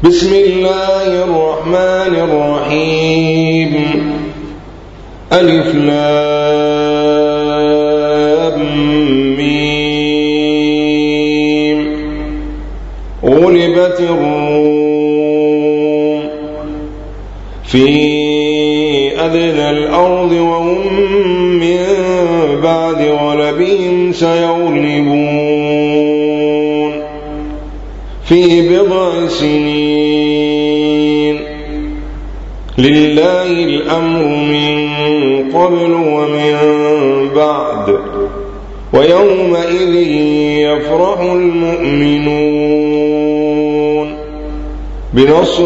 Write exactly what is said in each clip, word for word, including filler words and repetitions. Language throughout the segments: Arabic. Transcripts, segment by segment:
بسم الله الرحمن الرحيم. ألف لام ميم. غلبت الروم في أدنى الأرض وهم من بعد غلبهم سيغلبون في بضع سنين. لله الأمر من قبل ومن بعد ويومئذ يفرح المؤمنون بنصر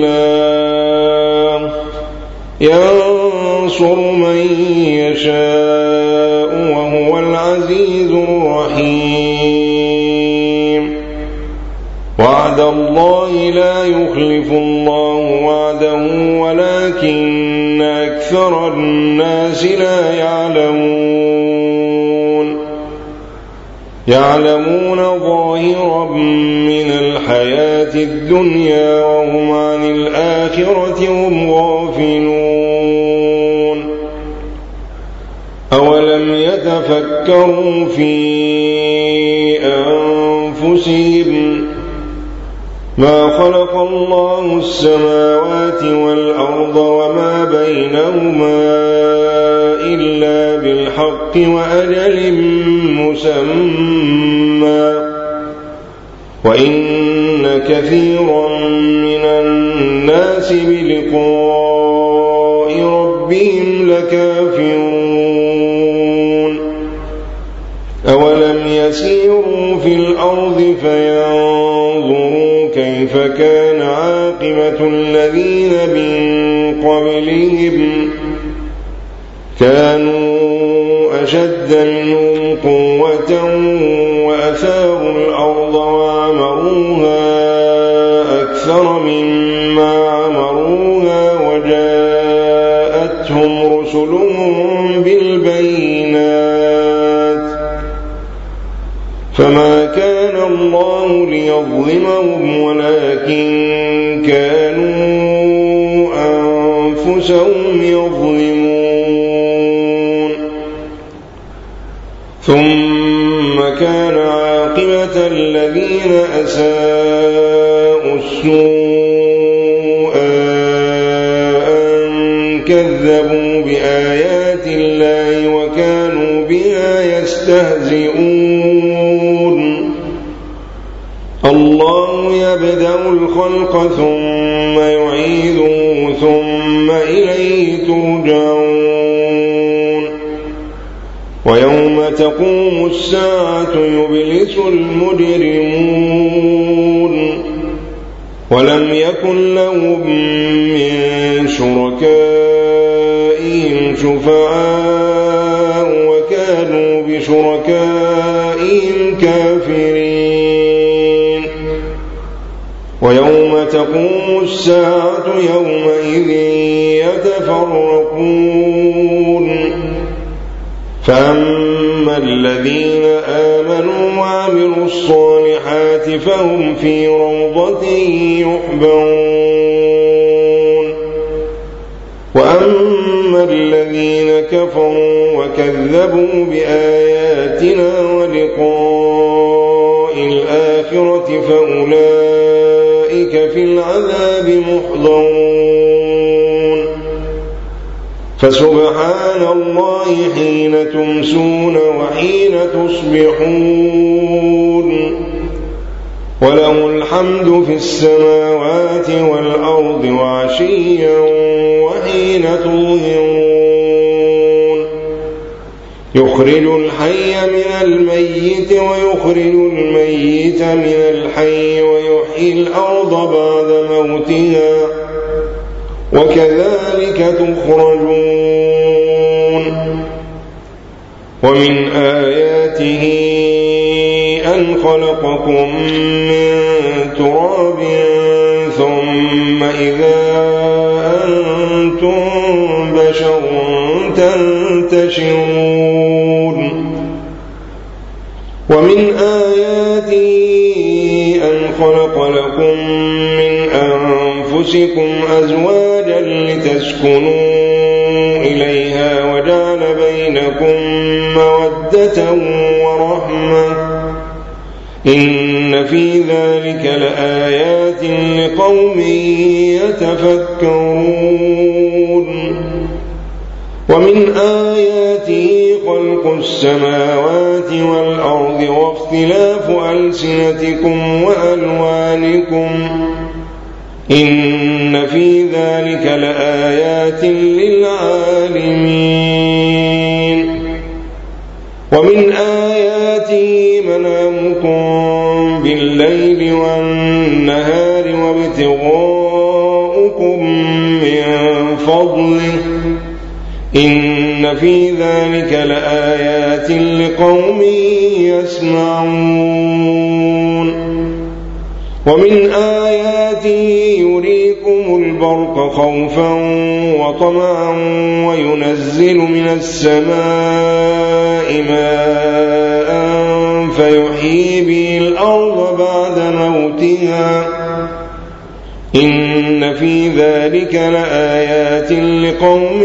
الله ينصر من يشاء وهو العزيز الرحيم. وعد الله لا يخلف الله وعده ولكن أكثر الناس لا يعلمون يعلمون ظاهرا من الحياة الدنيا وهم عن الآخرة هم غافلون. أولم يتفكروا في أنفسهم ما خلق الله السماوات والأرض وما بينهما إلا بالحق وأجل مسمى وإن كثيرا من الناس بلقاء ربهم لكافرون. أولم يسيروا في الأرض فينظروا كيف كان عاقبة الذين من قبلهم كانوا أشد منهم قوة وأثاروا الأرض وعمروها أكثر مما عمروها وجاءتهم رسلهم بالبينات فما كان الله ليظلمهم ولكن كانوا أنفسهم يظلمون. ثم كان عاقبة الذين أساءوا السوء أن كذبوا بآيات الله وكانوا بها يستهزئون. الله يبدأ الخلق ثم يعيده ثم إليه ترجعون. ويوم تقوم الساعة يبلس المجرمون ولم يكن لهم من شركائهم شفعاء وكانوا بشركائهم كافرين. ويوم تقوم الساعة يومئذ يتفرقون فأما الذين آمنوا وعملوا الصالحات فهم في روضة يحبرون. وأما الذين كفروا وكذبوا بآياتنا ولقاء الآخرة فأولئك في العذاب محضرون. فسبحان الله حين تمسون وحين تصبحون وله الحمد في السماوات والأرض وعشيا وحين تظهرون. يخرج الحي من الميت ويخرج الميت من الحي ويحيي الأرض بعد موتها وكذلك تخرجون. ومن آياته أن خلقكم من تراب ثم إذا أنتم بشر تنتشرون. ومن آياته أن خلق لكم من أنفسكم أزواجا لتسكنوا إليها وجعل بينكم مودة ورحمة إن في ذلك لآيات لقوم يتفكرون ومن آياته خلق السماوات والأرض واختلاف ألسنتكم وألوانكم إن في ذلك لآيات للعالمين ومن آياته منامكم بالليل والنهار وابتغاؤكم من فضله إن في ذلك لآيات لقوم يسمعون ومن آياته يريكم البرق خوفا وطمعا وينزل من السماء ماء فيحيي به الأرض بعد موتها إن في ذلك لآيات لقوم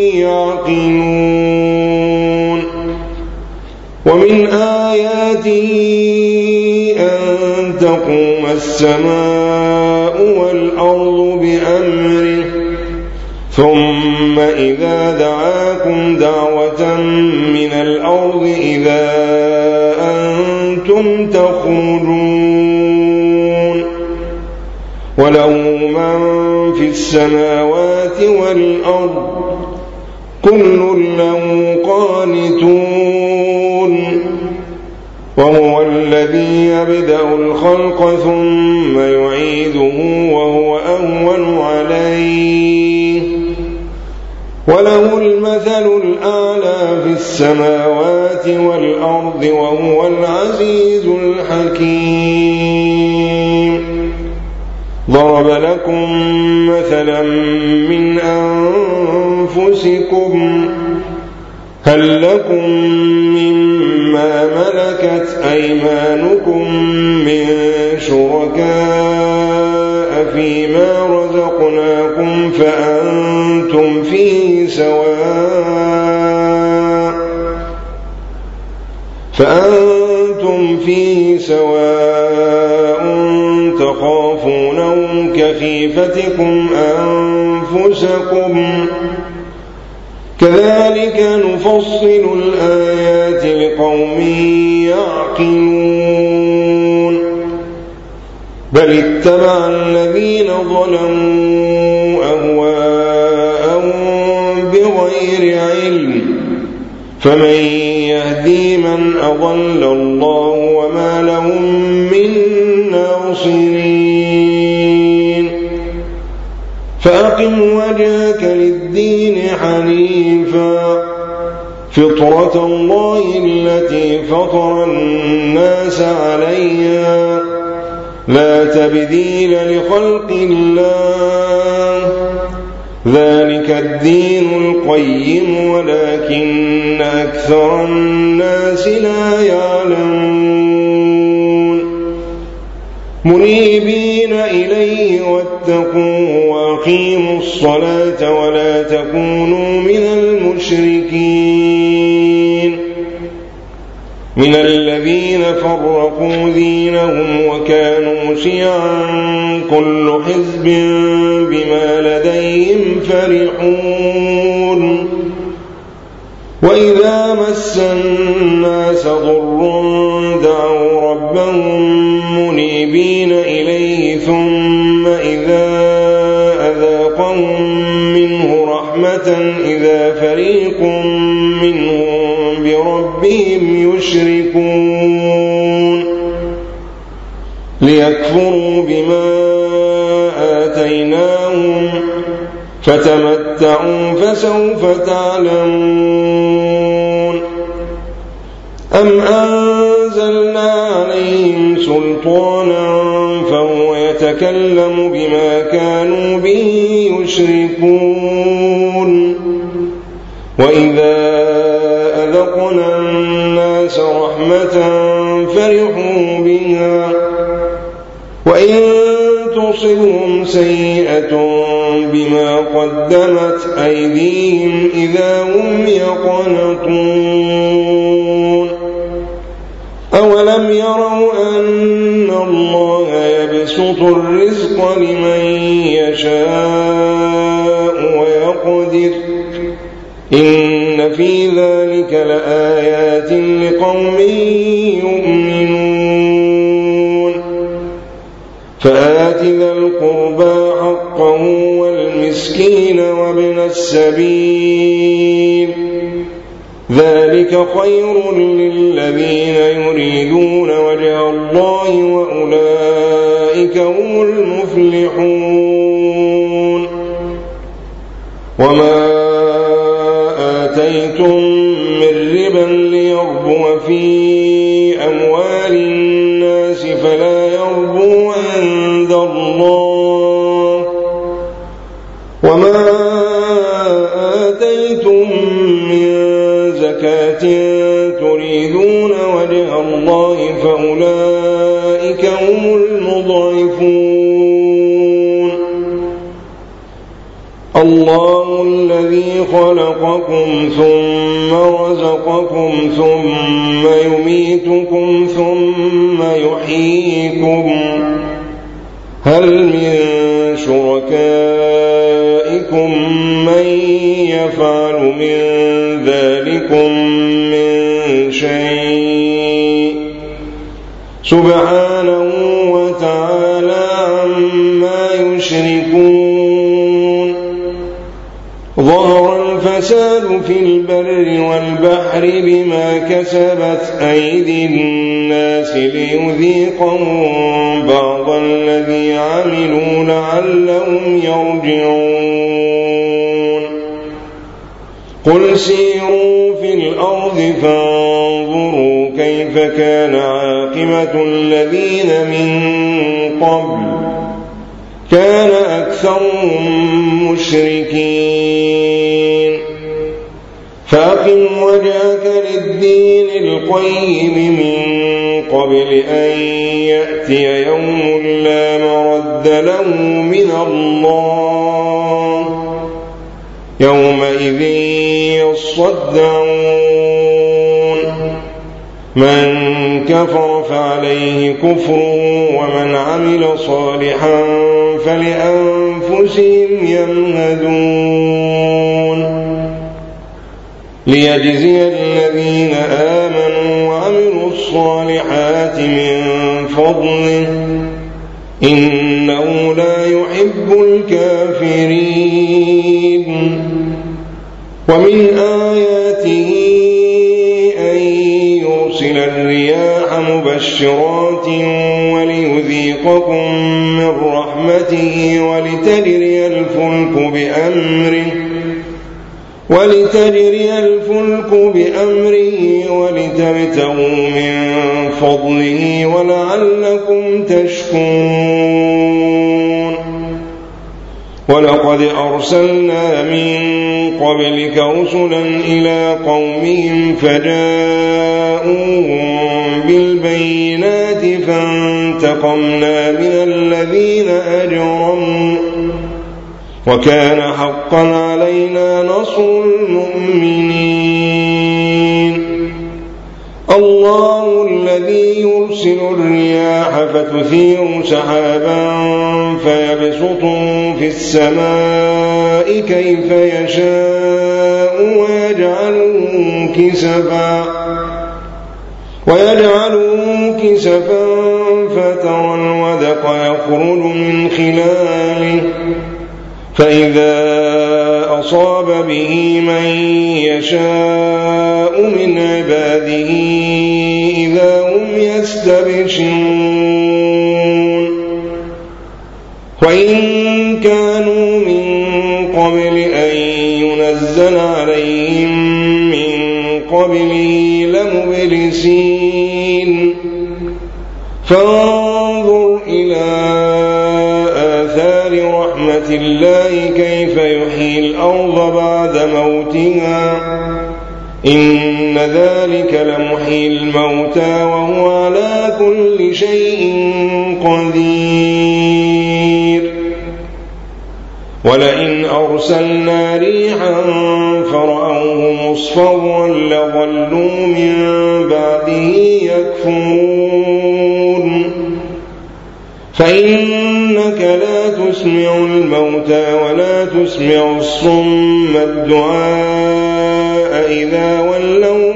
يعقلون ومن آياته أن تقوم السماء والأرض بأمره ثم إذا دعاكم دعوة من الأرض إذا أنتم تخرجون وله من في السماوات والأرض كل له قانتون وهو الذي يبدأ الخلق ثم يعيده وهو أهون عليه وله المثل الأعلى في السماوات والأرض وهو العزيز الحكيم ضرب لكم مثلا من أنفسكم هل لكم مما ملكت أيمانكم من شركاء فيما رزقناكم فأنتم فيه سواء فأنتم فيه سواء تخافونهم كخيفتكم أنفسكم كذلك نفصل الآيات لقوم يعقلون بل اتبع الذين ظلموا أهواءهم بغير علم فمن يهدي من أضل الله وما لهم من ناصرين فأقم وجهك للدين حنيفا فطرة الله التي فطر الناس عليها لا تبديل لخلق الله ذلك الدين القيم ولكن أكثر الناس لا يعلمون منيبين إليه واتقوه وأقيموا الصلاة ولا تكونوا من المشركين من الذين فرقوا دينهم وكانوا شيعا كل حزب بما لديهم فرحون وإذا مس الناس ضر دعوا ربهم منيبين إليه ثم إذا أذاقهم منه رحمة إذا فريق منهم بربهم يشركون ليكفروا بما آتيناهم فتمتعوا فسوف تعلمون أم أنزلنا عليهم سلطانا فهو يتكلم بما كانوا به يشركون وإذا أذقنا الناس رحمة فرحوا بها وإن تصبهم سيئة بما قدمت أيديهم إذا هم يقنطون أولم يروا أن الله يبسط الرزق لمن يشاء ويقدر إن في ذلك لآيات لقوم يؤمنون فآت ذا القربى حقه والمسكين وابن السبيل ذلك خير للذين يريدون وجه الله وأولئك هم المفلحون وما آتيتم من ربا ليربو في أموال الناس فلا يربو عند الله وما آتيتم من زكاة تريدون وجه الله فأولئك هم المضاعفون الله الذي خلقكم ثم رزقكم ثم يميتكم ثم يحييكم هل من شركائكم من يفعل من ذلكم من شيء سبحانه وتعالى عما يشركون ظهر الفساد في البر والبحر بما كسبت أيدي الناس ليذيقهم بعض الذي عملوا لعلهم يرجعون قل سيروا في الأرض فانظروا كيف كان عاقبة الذين من قبل كان أكثرهم مشركين فأقم وجهك للدين القيم من قبل أن يأتي يوم لا مرد له من الله يومئذ يصدعون من كفر فعليه كفره ومن عمل صالحا فلأنفسهم يمهدون ليجزي الذين آمنوا وعملوا الصالحات من فضله إنه لا يحب الكافرين ومن آياته أن يرسل الرياح مبشرات وليذيقكم من رحمته ولتجري الفلك بأمره ولتجري الفلك بأمره ولتبتغوا من فضله ولعلكم تشكرون ولقد أرسلنا من قبلك رسلا إلى قومهم فجاءوهم بالبينات فانتقمنا من الذين أجرموا وكان حقا علينا نصر المؤمنين الله الذي يرسل الرياح فتثير سحابا فيبسطه في السماء كيف يشاء ويجعله كسفا ويجعله كسفا فترى الودق يخرج من خلاله فإذا أصاب به من يشاء من عباده إذا هم يستبشرون وإن كانوا من قبل أن ينزل عليهم من قبله لمبلسين فانظر إلى آثار رحمة الله. آيات الله كيف يحيي الأرض بعد موتها إن في ذلك لآيات لقوم يؤمنون فآت ذا القربى حقه والمسكين وابن السبيل ذلك خير للذين يريدون وجه الله وأولئك هم المفلحون ومن آياته أن يمدكم في السماء إن ذلك لمحيي الموتى وهو على كل شيء قدير ولئن أرسلنا ريحا فرأوه مصفرا لظلوا من بعده يكفرون فإنك لا تسمع الموتى ولا تسمع الصم الدعاء إذا ولوا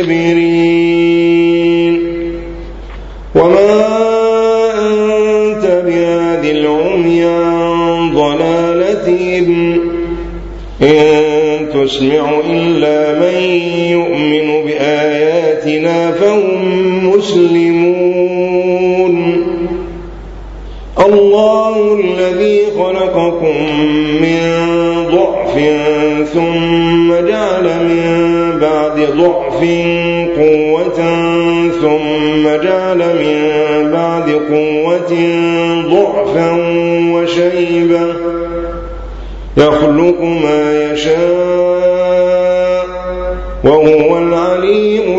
مدبرين وما أنت بهاد العمي عن ضلالتهم إن تسمع إلا من يؤمن بآياتنا فهم مسلمون الله الذي خلقكم من ضعف ثم جعل من بعد ضعف قوة ثم جعل من بعد قوة ضعفا وشيبة يخلق ما يشاء وهو العليم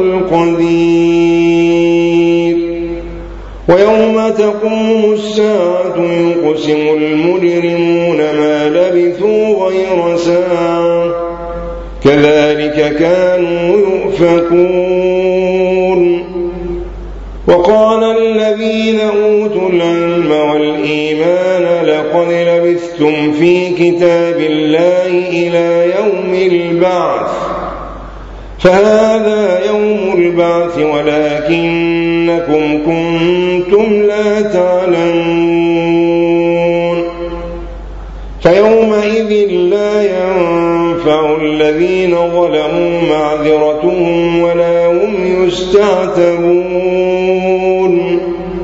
القدير ويوم تقوم الساعة يقسم المجرمون ما لبثوا غير ساعة كذلك كانوا يؤفكون وقال الذين أوتوا العلم والإيمان لقد لبثتم في كتاب الله إلى يوم البعث فهذا يوم البعث ولكنكم كنتم لا تعلمون فيومئذ لا ينفع الذين ظلموا معذرتهم ولا هم يستعتبون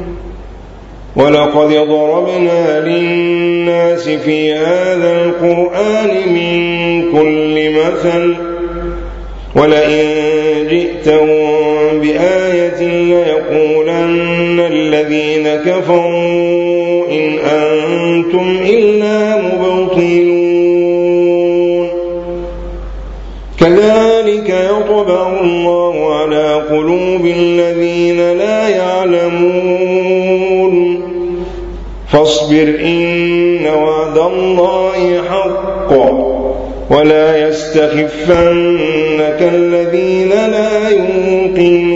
ولقد ضربنا للناس في هذا القرآن من كل مثل ولئن جئتهم بآية ليقولن الذين كفروا إن أنتم إلا مبطلون كذلك يطبع الله على قلوب الذين لا يعلمون فاصبر إن وعد الله حق ولا يستخفنك الذين لا يوقنون